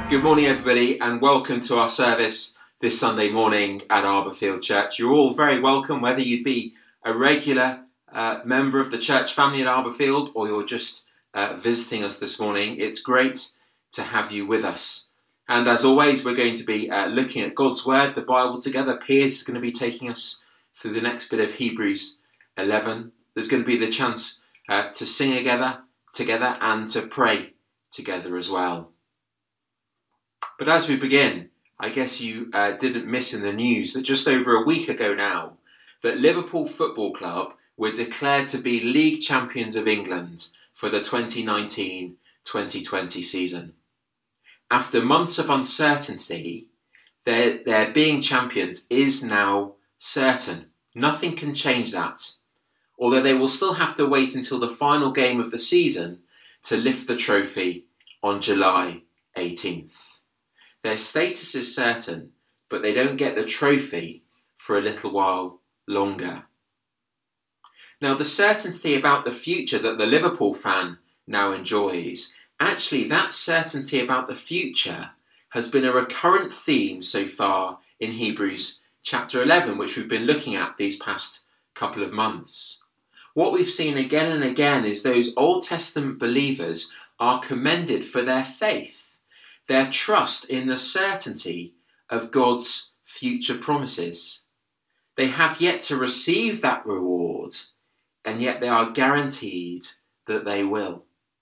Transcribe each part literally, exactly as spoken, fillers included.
Good morning, everybody, and welcome to our service this Sunday morning at Arborfield Church. You're all very welcome, whether you be a regular uh, member of the church family at Arborfield or you're just uh, visiting us this morning. It's great to have you with us. And as always, we're going to be uh, looking at God's Word, the Bible together. Piers is going to be taking us through the next bit of Hebrews eleven. There's going to be the chance uh, to sing together, together and to pray together as well. But as we begin, I guess you uh, didn't miss in the news that just over a week ago now, that Liverpool Football Club were declared to be League Champions of England for the twenty nineteen twenty twenty season. After months of uncertainty, their, their being champions is now certain. Nothing can change that, although they will still have to wait until the final game of the season to lift the trophy on July eighteenth. Their status is certain, but they don't get the trophy for a little while longer. Now, the certainty about the future that the Liverpool fan now enjoys, actually that certainty about the future has been a recurrent theme so far in Hebrews chapter eleven, which we've been looking at these past couple of months. What we've seen again and again is those Old Testament believers are commended for their faith, their trust in the certainty of God's future promises. They have yet to receive that reward, and yet they are guaranteed that they will.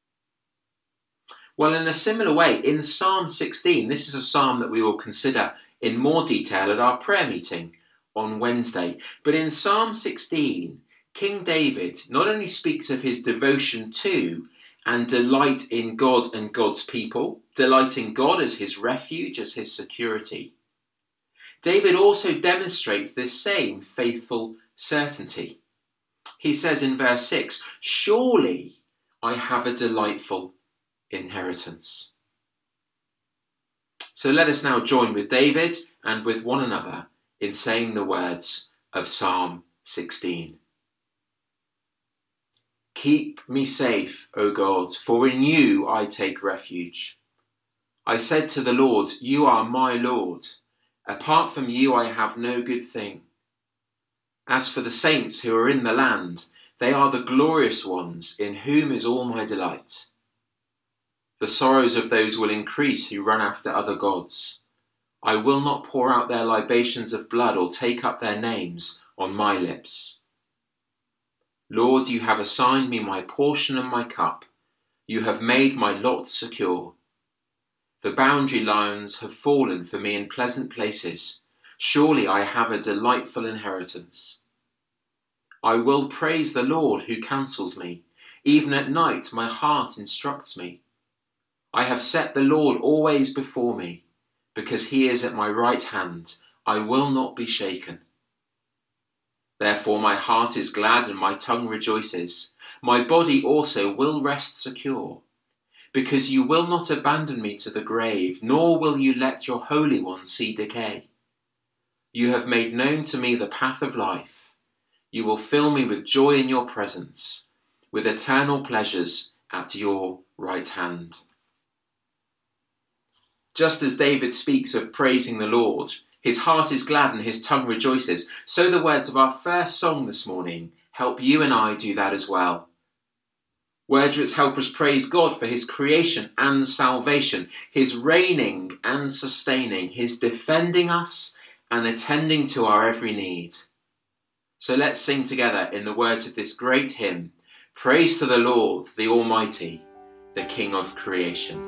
Well, in a similar way, in Psalm sixteen, this is a psalm that we will consider in more detail at our prayer meeting on Wednesday. But in Psalm sixteen, King David not only speaks of his devotion to and delight in God and God's people, delight in God as his refuge, as his security. David also demonstrates this same faithful certainty. He says in verse six, "Surely I have a delightful inheritance." So let us now join with David and with one another in saying the words of Psalm sixteen. Keep me safe, O God, for in you I take refuge. I said to the Lord, you are my Lord. Apart from you I have no good thing. As for the saints who are in the land, they are the glorious ones in whom is all my delight. The sorrows of those will increase who run after other gods. I will not pour out their libations of blood or take up their names on my lips. Lord, you have assigned me my portion and my cup. You have made my lot secure. The boundary lines have fallen for me in pleasant places. Surely I have a delightful inheritance. I will praise the Lord who counsels me. Even at night my heart instructs me. I have set the Lord always before me. Because he is at my right hand, I will not be shaken. Therefore my heart is glad and my tongue rejoices. My body also will rest secure. Because you will not abandon me to the grave, nor will you let your Holy One see decay. You have made known to me the path of life. You will fill me with joy in your presence, with eternal pleasures at your right hand. Just as David speaks of praising the Lord, his heart is glad and his tongue rejoices, so the words of our first song this morning help you and I do that as well. Words which help us praise God for his creation and salvation, his reigning and sustaining, his defending us and attending to our every need. So let's sing together in the words of this great hymn, Praise to the Lord, the Almighty, the King of creation.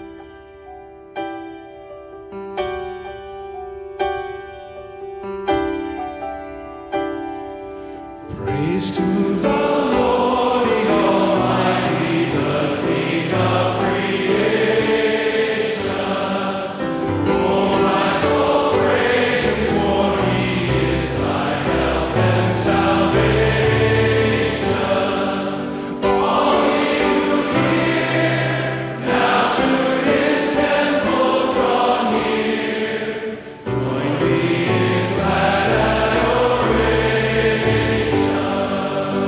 Praise to the Lord, the Almighty, the King of creation. Oh, my soul, praise him, for he is thy help and salvation. All ye who hear, now to his temple draw near. Join me in glad adoration.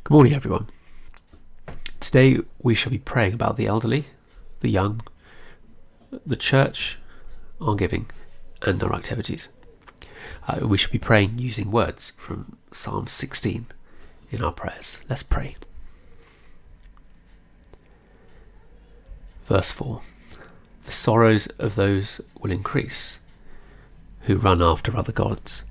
Good morning, everyone. Today we shall be praying about the elderly, the young, the church, our giving, and our activities. Uh, we shall be praying using words from Psalm sixteen in our prayers. Let's pray. Verse four. The sorrows of those will increase who run after other gods.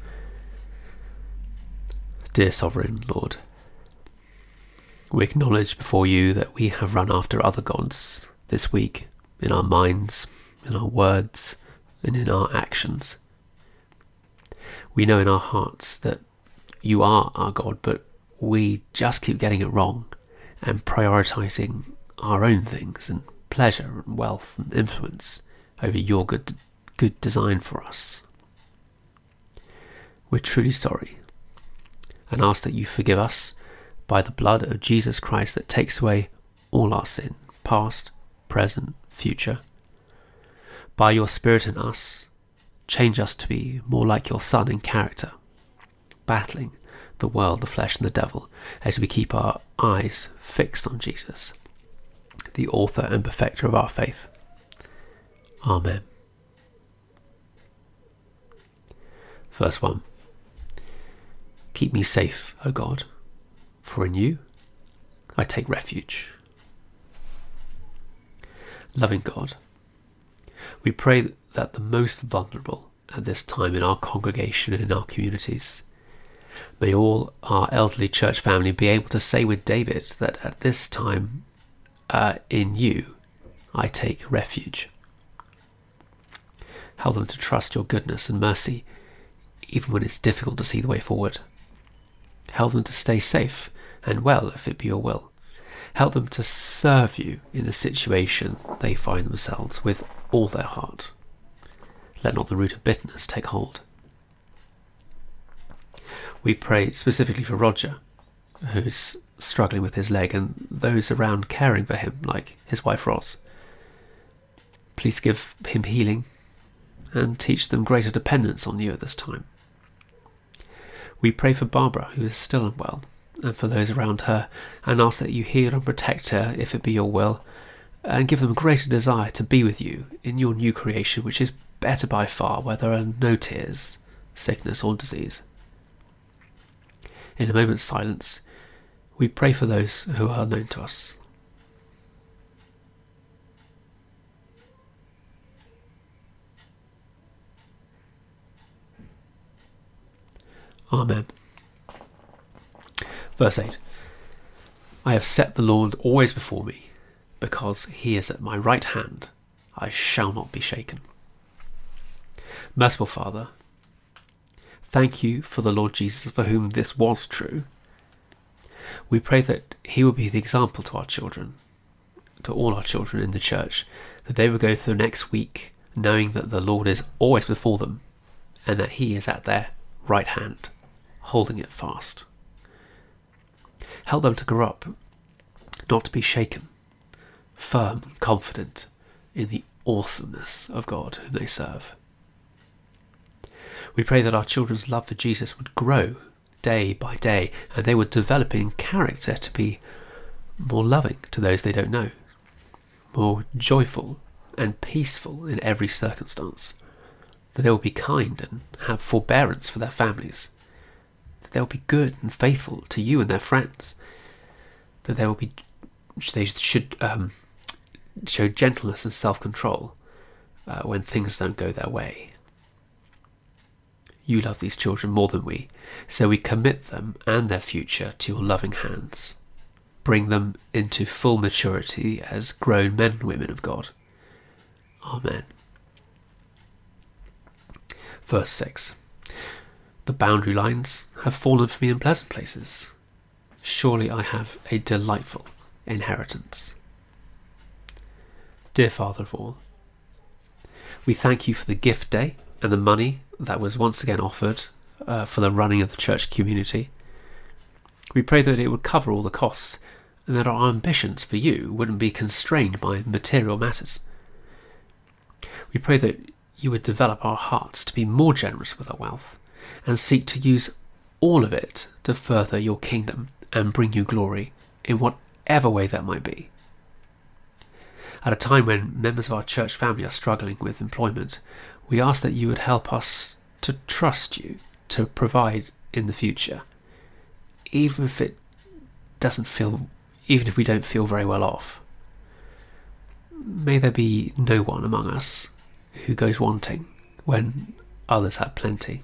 Dear Sovereign Lord, we acknowledge before you that we have run after other gods this week in our minds, in our words, and in our actions. We know in our hearts that you are our God, but we just keep getting it wrong and prioritising our own things and pleasure and wealth and influence over your good, good design for us. We're truly sorry and ask that you forgive us by the blood of Jesus Christ that takes away all our sin, past, present, future. By your Spirit in us, change us to be more like your Son in character, battling the world, the flesh and the devil as we keep our eyes fixed on Jesus, the author and perfecter of our faith. Amen. Verse one. Keep me safe, O God, for in you I take refuge. Loving God, we pray that the most vulnerable at this time in our congregation and in our communities, may all our elderly church family be able to say with David that at this time, uh, in you I take refuge. Help them to trust your goodness and mercy, even when it's difficult to see the way forward. Help them to stay safe and well if it be your will. Help them to serve you in the situation they find themselves with all their heart. Let not the root of bitterness take hold. We pray specifically for Roger, who's struggling with his leg, and those around caring for him, like his wife Roz. Please give him healing and teach them greater dependence on you at this time. We pray for Barbara, who is still unwell, and for those around her, and ask that you heal and protect her if it be your will, and give them greater desire to be with you in your new creation, which is better by far, where there are no tears, sickness or disease. In a moment's silence, we pray for those who are known to us. Amen. Verse eight. I have set the Lord always before me, because he is at my right hand, I shall not be shaken. Merciful Father, thank you for the Lord Jesus, for whom this was true. We pray that he will be the example to our children, to all our children in the church, that they will go through next week knowing that the Lord is always before them and that he is at their right hand, holding it fast. Help them to grow up, not to be shaken, firm and confident in the awesomeness of God whom they serve. We pray that our children's love for Jesus would grow day by day, and they would develop in character to be more loving to those they don't know, more joyful and peaceful in every circumstance, that they will be kind and have forbearance for their families, that they will be good and faithful to you and their friends, that they will be they should um, show gentleness and self-control uh, when things don't go their way. You love these children more than we, so we commit them and their future to your loving hands. Bring them into full maturity as grown men and women of God. Amen. Verse six. The boundary lines have fallen for me in pleasant places. Surely I have a delightful inheritance. Dear Father of all, we thank you for the gift day and the money that was once again offered uh, for the running of the church community. We pray that it would cover all the costs and that our ambitions for you wouldn't be constrained by material matters. We pray that you would develop our hearts to be more generous with our wealth and seek to use all of it to further your kingdom and bring you glory in whatever way that might be. At a time when members of our church family are struggling with employment, we ask that you would help us to trust you to provide in the future, even if it doesn't feel, even if we don't feel very well off. May there be no one among us who goes wanting when others have plenty.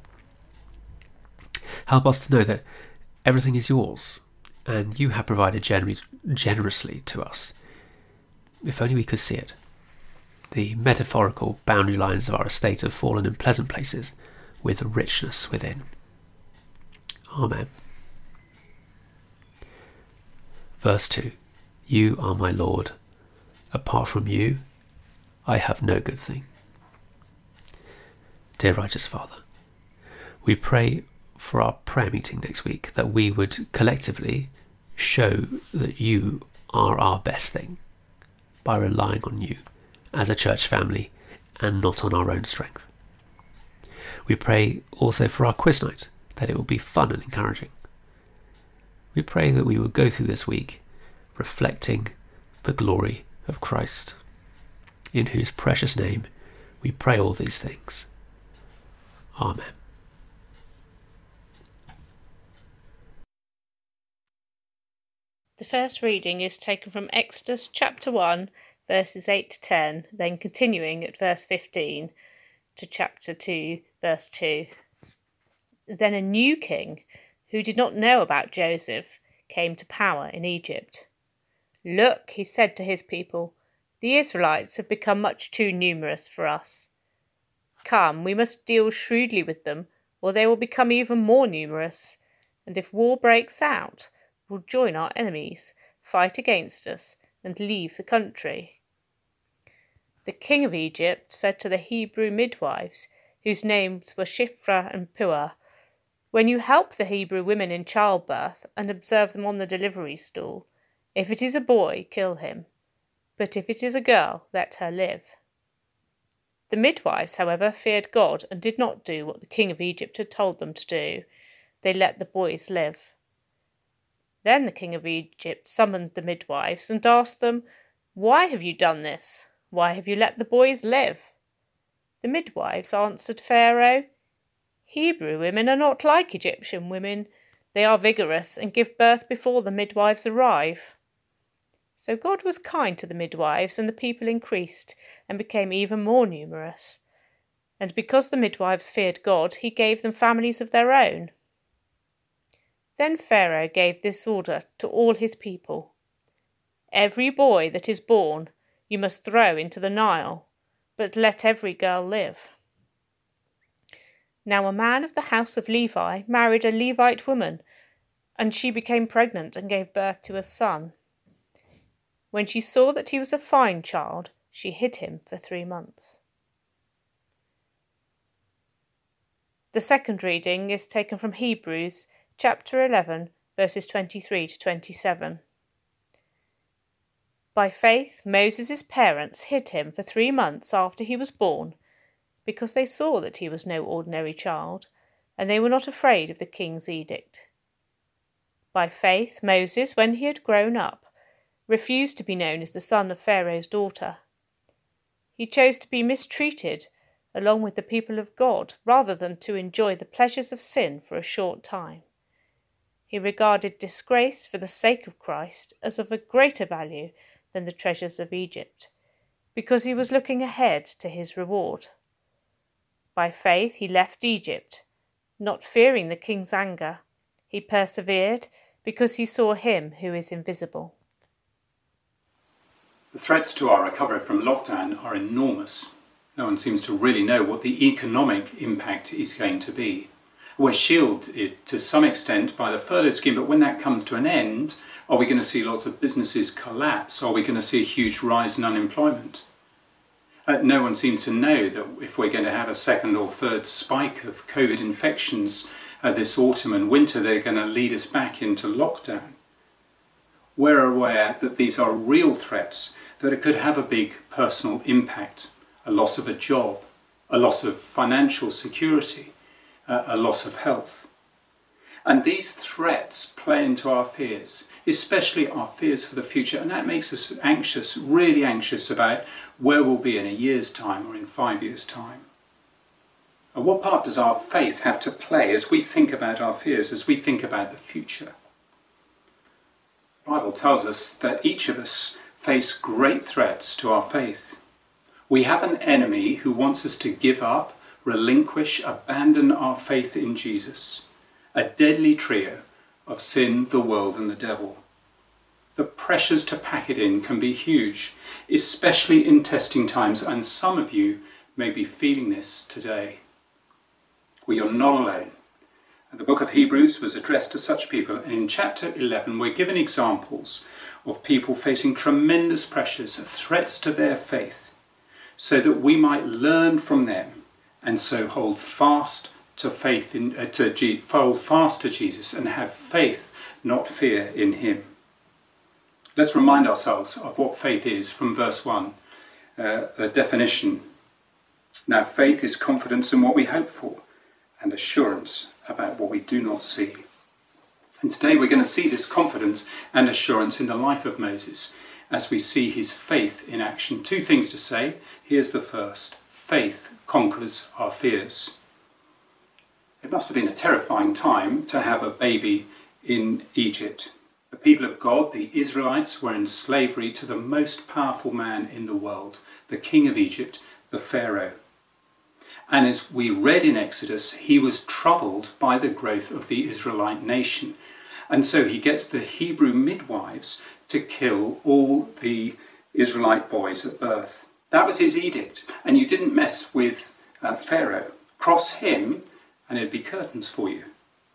Help us to know that everything is yours and you have provided gener- generously to us. If only we could see it. The metaphorical boundary lines of our estate have fallen in pleasant places with richness within. Amen. Verse two. You are my Lord. Apart from you, I have no good thing. Dear righteous Father, we pray for our prayer meeting next week that we would collectively show that you are our best thing by relying on you as a church family and not on our own strength. We pray also for our quiz night, that it will be fun and encouraging. We pray that we will go through this week reflecting the glory of Christ, in whose precious name we pray all these things. Amen. The first reading is taken from Exodus chapter one, verses eight to ten, then continuing at verse fifteen to chapter two, verse two. Then a new king, who did not know about Joseph, came to power in Egypt. Look, he said to his people, the Israelites have become much too numerous for us. Come, we must deal shrewdly with them, or they will become even more numerous, and if war breaks out, will join our enemies, fight against us, and leave the country. The king of Egypt said to the Hebrew midwives, whose names were Shiphrah and Puah, when you help the Hebrew women in childbirth and observe them on the delivery stool, if it is a boy, kill him, but if it is a girl, let her live. The midwives, however, feared God and did not do what the king of Egypt had told them to do. They let the boys live. Then the king of Egypt summoned the midwives and asked them, Why have you done this? Why have you let the boys live? The midwives answered Pharaoh, Hebrew women are not like Egyptian women. They are vigorous and give birth before the midwives arrive. So God was kind to the midwives, and the people increased and became even more numerous. And because the midwives feared God, he gave them families of their own. Then Pharaoh gave this order to all his people. Every boy that is born you must throw into the Nile, but let every girl live. Now a man of the house of Levi married a Levite woman, and she became pregnant and gave birth to a son. When she saw that he was a fine child, she hid him for three months. The second reading is taken from Hebrews chapter eleven, verses twenty-three to twenty-seven. By faith, Moses' parents hid him for three months after he was born, because they saw that he was no ordinary child, and they were not afraid of the king's edict. By faith, Moses, when he had grown up, refused to be known as the son of Pharaoh's daughter. He chose to be mistreated along with the people of God, rather than to enjoy the pleasures of sin for a short time. He regarded disgrace for the sake of Christ as of a greater value than the treasures of Egypt, because he was looking ahead to his reward. By faith he left Egypt, not fearing the king's anger. He persevered because he saw him who is invisible. The threats to our recovery from lockdown are enormous. No one seems to really know what the economic impact is going to be. We're shielded to some extent by the furlough scheme, but when that comes to an end, are we going to see lots of businesses collapse? Are we going to see a huge rise in unemployment? Uh, no one seems to know that if we're going to have a second or third spike of COVID infections uh, this autumn and winter, they're going to lead us back into lockdown. We're aware that these are real threats, that it could have a big personal impact, a loss of a job, a loss of financial security, uh, a loss of health. And these threats play into our fears, especially our fears for the future. And that makes us anxious, really anxious about where we'll be in a year's time or in five years' time. And what part does our faith have to play as we think about our fears, as we think about the future? The Bible tells us that each of us face great threats to our faith. We have an enemy who wants us to give up, relinquish, abandon our faith in Jesus. A deadly trio of sin, the world and the devil. The pressures to pack it in can be huge, especially in testing times, and some of you may be feeling this today. We are not alone. The book of Hebrews was addressed to such people, and in chapter eleven we're given examples of people facing tremendous pressures, threats to their faith, so that we might learn from them and so hold fast to faith in uh, to G- hold fast to Jesus and have faith, not fear, in him. Let's remind ourselves of what faith is from verse one, uh, a definition. Now, faith is confidence in what we hope for and assurance about what we do not see. And today we're going to see this confidence and assurance in the life of Moses as we see his faith in action. Two things to say. Here's the first. Faith conquers our fears. It must have been a terrifying time to have a baby in Egypt. The people of God, the Israelites, were in slavery to the most powerful man in the world, the king of Egypt, the Pharaoh. And as we read in Exodus, he was troubled by the growth of the Israelite nation. And so he gets the Hebrew midwives to kill all the Israelite boys at birth. That was his edict. And you didn't mess with uh, Pharaoh. Cross him and it'd be curtains for you.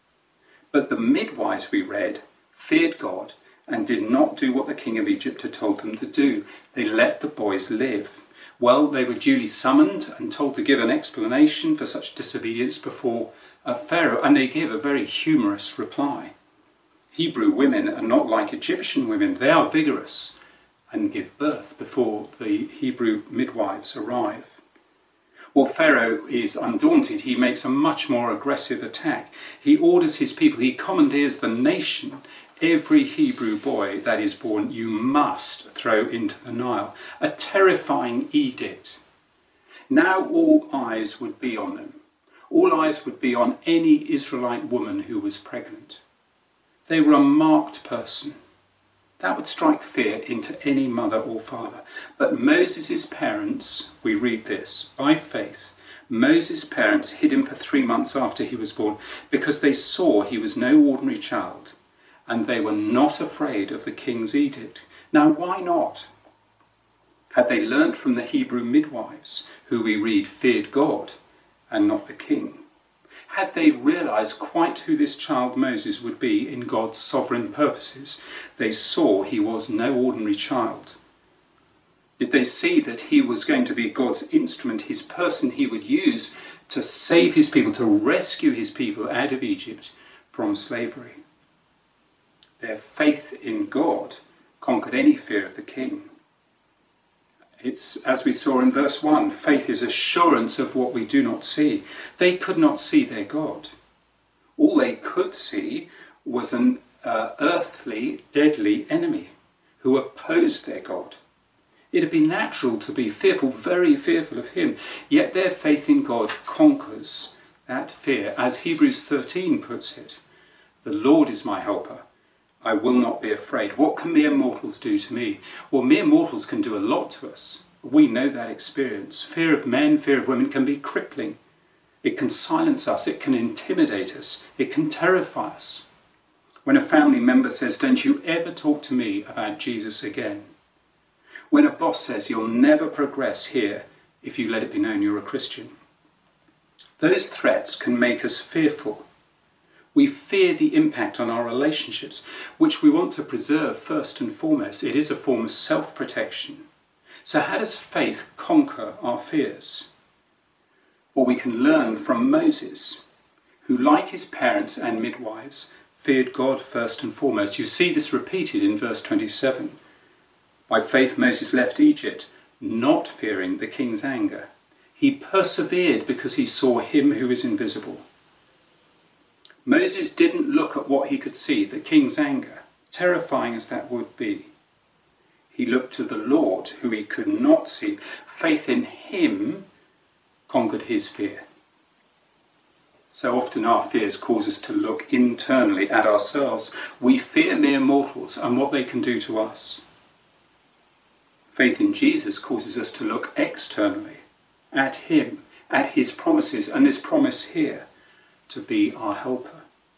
But the midwives, we read, feared God and did not do what the king of Egypt had told them to do. They let the boys live. Well, they were duly summoned and told to give an explanation for such disobedience before uh, Pharaoh, and they give a very humorous reply. Hebrew women are not like Egyptian women. They are vigorous and give birth before the Hebrew midwives arrive. Well, Pharaoh is undaunted. He makes a much more aggressive attack. He orders his people, he commandeers the nation. Every Hebrew boy that is born you must throw into the Nile. A terrifying edict. Now all eyes would be on them. All eyes would be on any Israelite woman who was pregnant. They were a marked person. That would strike fear into any mother or father. But Moses' parents, we read this, by faith, Moses' parents hid him for three months after he was born because they saw he was no ordinary child and they were not afraid of the king's edict. Now, why not? Had they learnt from the Hebrew midwives, who we read feared God and not the king? Had they realised quite who this child Moses would be in God's sovereign purposes? They saw he was no ordinary child. Did they see that he was going to be God's instrument, his person he would use to save his people, to rescue his people out of Egypt from slavery? Their faith in God conquered any fear of the king. It's, as we saw in verse one, faith is assurance of what we do not see. They could not see their God. All they could see was an uh, earthly, deadly enemy who opposed their God. It would be natural to be fearful, very fearful of him, yet their faith in God conquers that fear. As Hebrews thirteen puts it, the Lord is my helper. I will not be afraid. What can mere mortals do to me? Well, mere mortals can do a lot to us. We know that experience. Fear of men, fear of women can be crippling. It can silence us. It can intimidate us. It can terrify us. When a family member says, "Don't you ever talk to me about Jesus again." When a boss says, "You'll never progress here if you let it be known you're a Christian." Those threats can make us fearful. We fear the impact on our relationships, which we want to preserve first and foremost. It is a form of self-protection. So how does faith conquer our fears? Well, we can learn from Moses, who, like his parents and midwives, feared God first and foremost. You see this repeated in verse twenty-seven. By faith Moses left Egypt, not fearing the king's anger. He persevered because he saw him who is invisible. Moses didn't look at what he could see, the king's anger, terrifying as that would be. He looked to the Lord, who he could not see. Faith in him conquered his fear. So often our fears cause us to look internally at ourselves. We fear mere mortals and what they can do to us. Faith in Jesus causes us to look externally at him, at his promises, and this promise here to be our helper.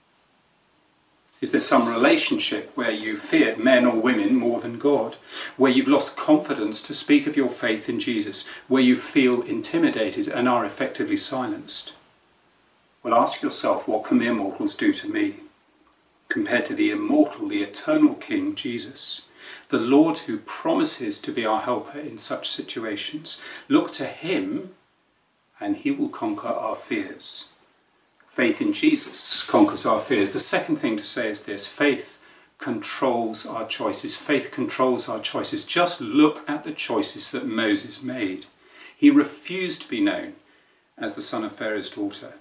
Is there some relationship where you fear men or women more than God, where you've lost confidence to speak of your faith in Jesus, where you feel intimidated and are effectively silenced? Well, ask yourself, what can mere mortals do to me compared to the immortal, the eternal King, Jesus, the Lord who promises to be our helper in such situations? Look to him and he will conquer our fears. Faith in Jesus conquers our fears. The second thing to say is this: faith controls our choices. Faith controls our choices. Just look at the choices that Moses made. He refused to be known as the son of Pharaoh's daughter.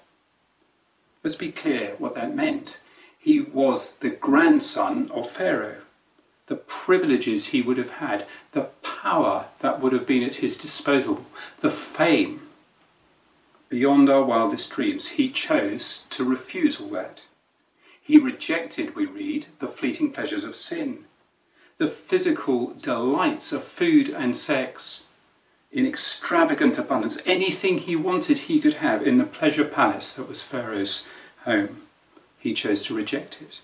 Let's be clear what that meant. He was the grandson of Pharaoh. The privileges he would have had, the power that would have been at his disposal, the fame, beyond our wildest dreams. He chose to refuse all that. He rejected, we read, the fleeting pleasures of sin, the physical delights of food and sex in extravagant abundance. Anything he wanted he could have in the pleasure palace that was Pharaoh's home. He chose to reject it.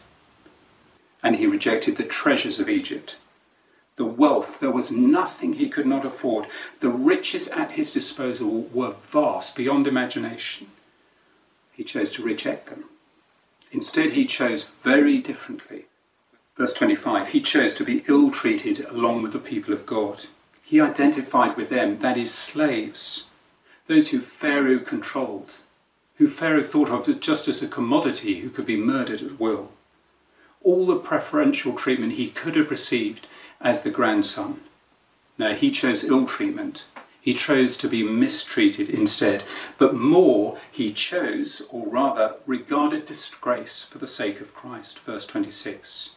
And he rejected the treasures of Egypt. The wealth, there was nothing he could not afford. The riches at his disposal were vast, beyond imagination. He chose to reject them. Instead, he chose very differently. Verse twenty-five, he chose to be ill-treated along with the people of God. He identified with them, that is, slaves, those who Pharaoh controlled, who Pharaoh thought of just as a commodity who could be murdered at will. All the preferential treatment he could have received as the grandson. No, he chose ill treatment. He chose to be mistreated instead. But more, he chose, or rather regarded disgrace for the sake of Christ. Verse twenty-six.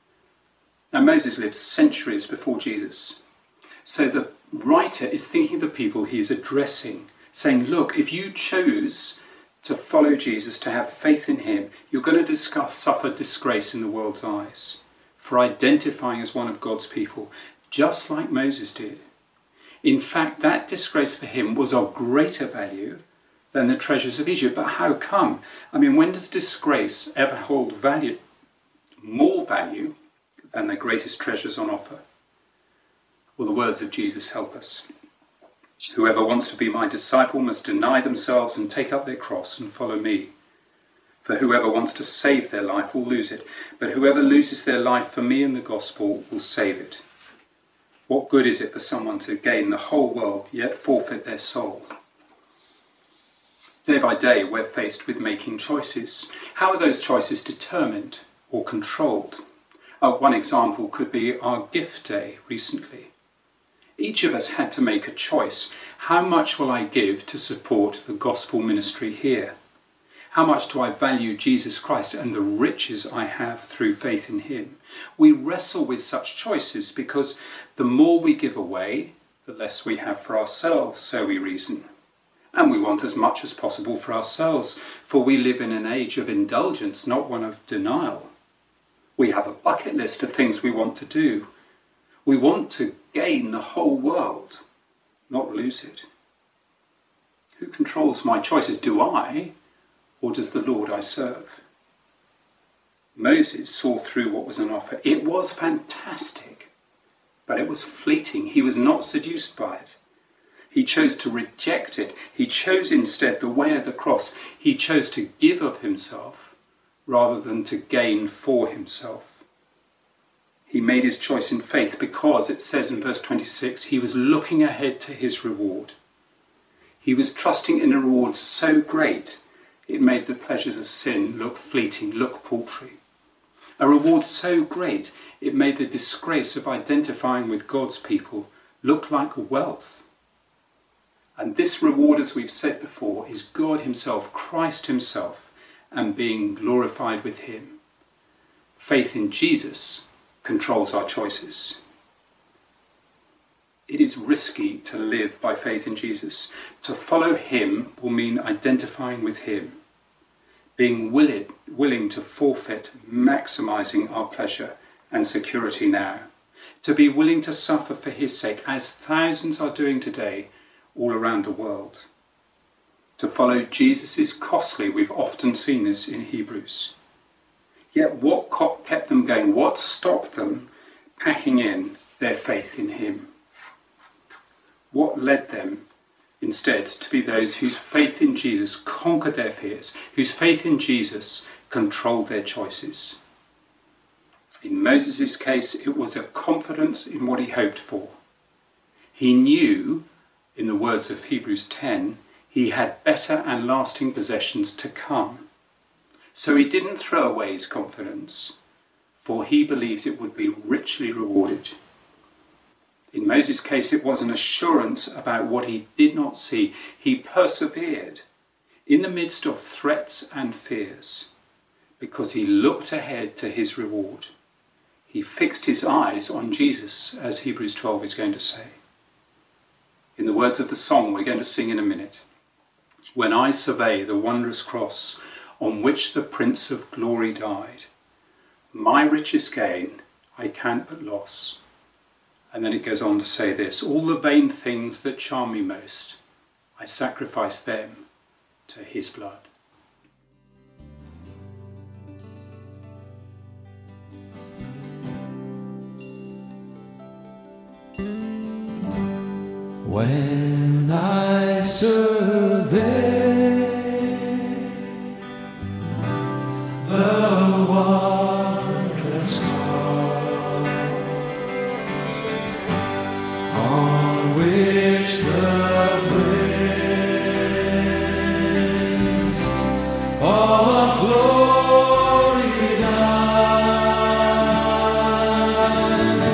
Now Moses lived centuries before Jesus. So the writer is thinking of the people he is addressing, saying, look, if you chose to follow Jesus, to have faith in him, you're going to discuss, suffer disgrace in the world's eyes for identifying as one of God's people, just like Moses did. In fact, that disgrace for him was of greater value than the treasures of Egypt. But how come? I mean, when does disgrace ever hold value, more value than the greatest treasures on offer? Well, the words of Jesus help us. Whoever wants to be my disciple must deny themselves and take up their cross and follow me. For whoever wants to save their life will lose it, but whoever loses their life for me and the gospel will save it. What good is it for someone to gain the whole world yet forfeit their soul? Day by day we're faced with making choices. How are those choices determined or controlled? Uh, one example could be our gift day recently. Each of us had to make a choice. How much will I give to support the gospel ministry here? How much do I value Jesus Christ and the riches I have through faith in him? We wrestle with such choices because the more we give away, the less we have for ourselves, so we reason. And we want as much as possible for ourselves, for we live in an age of indulgence, not one of denial. We have a bucket list of things we want to do. We want to gain the whole world, not lose it. Who controls my choices? Do I? Or does the Lord I serve? Moses saw through what was on offer. It was fantastic, but it was fleeting. He was not seduced by it. He chose to reject it. He chose instead the way of the cross. He chose to give of himself rather than to gain for himself. He made his choice in faith because, it says in verse twenty-six, he was looking ahead to his reward. He was trusting in a reward so great it made the pleasures of sin look fleeting, look paltry. A reward so great it made the disgrace of identifying with God's people look like wealth. And this reward, as we've said before, is God himself, Christ himself, and being glorified with him. Faith in Jesus controls our choices. It is risky to live by faith in Jesus. To follow him will mean identifying with him, being willing, willing to forfeit maximising our pleasure and security now, to be willing to suffer for his sake, as thousands are doing today all around the world. To follow Jesus is costly. We've often seen this in Hebrews. Yet what kept them going? What stopped them packing in their faith in him? What led them instead to be those whose faith in Jesus conquered their fears, whose faith in Jesus controlled their choices? In Moses' case, it was a confidence in what he hoped for. He knew, in the words of Hebrews ten, he had better and lasting possessions to come. So he didn't throw away his confidence, for he believed it would be richly rewarded. In Moses' case, it was an assurance about what he did not see. He persevered in the midst of threats and fears because he looked ahead to his reward. He fixed his eyes on Jesus, as Hebrews twelve is going to say. In the words of the song we're going to sing in a minute, when I survey the wondrous cross on which the Prince of Glory died, my richest gain I count but loss. And then it goes on to say this, all the vain things that charm me most, I sacrifice them to his blood. When I survey the wondrous cross on which the Prince of Glory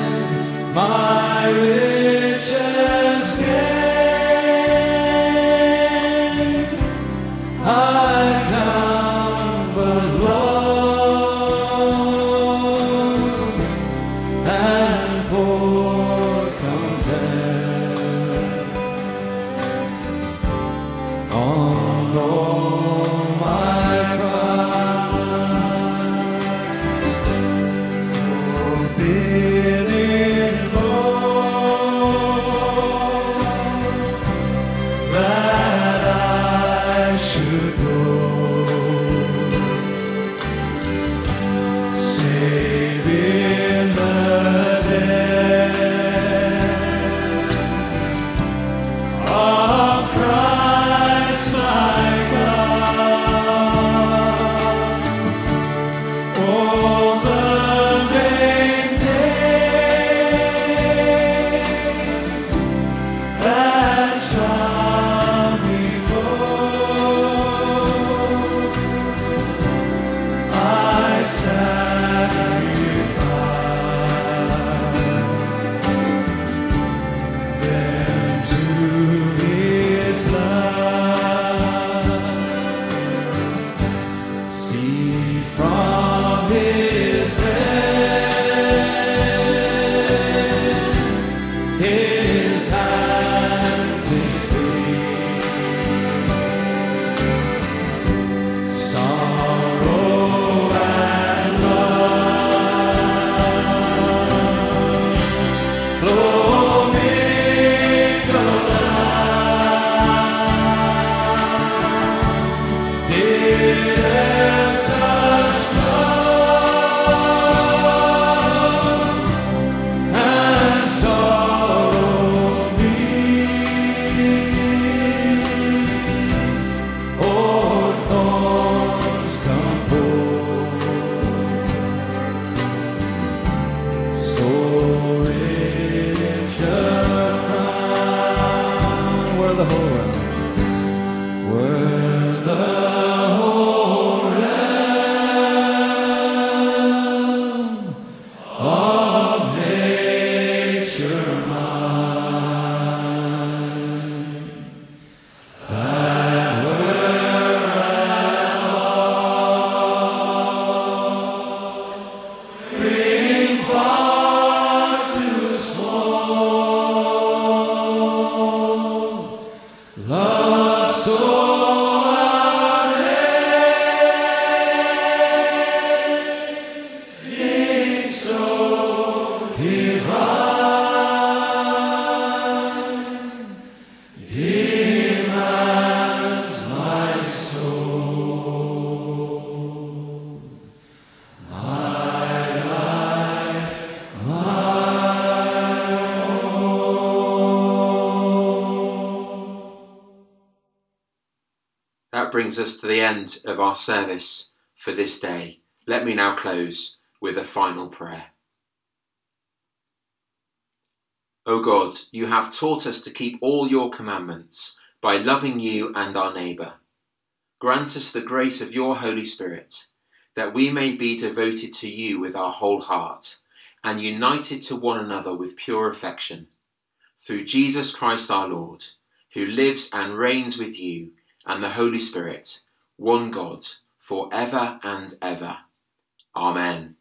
died, my richest gain brings us to the end of our service for this day. Let me now close with a final prayer. O God, you have taught us to keep all your commandments by loving you and our neighbour. Grant us the grace of your Holy Spirit, that we may be devoted to you with our whole heart and united to one another with pure affection. Through Jesus Christ our Lord, who lives and reigns with you and the Holy Spirit, one God, for ever and ever. Amen.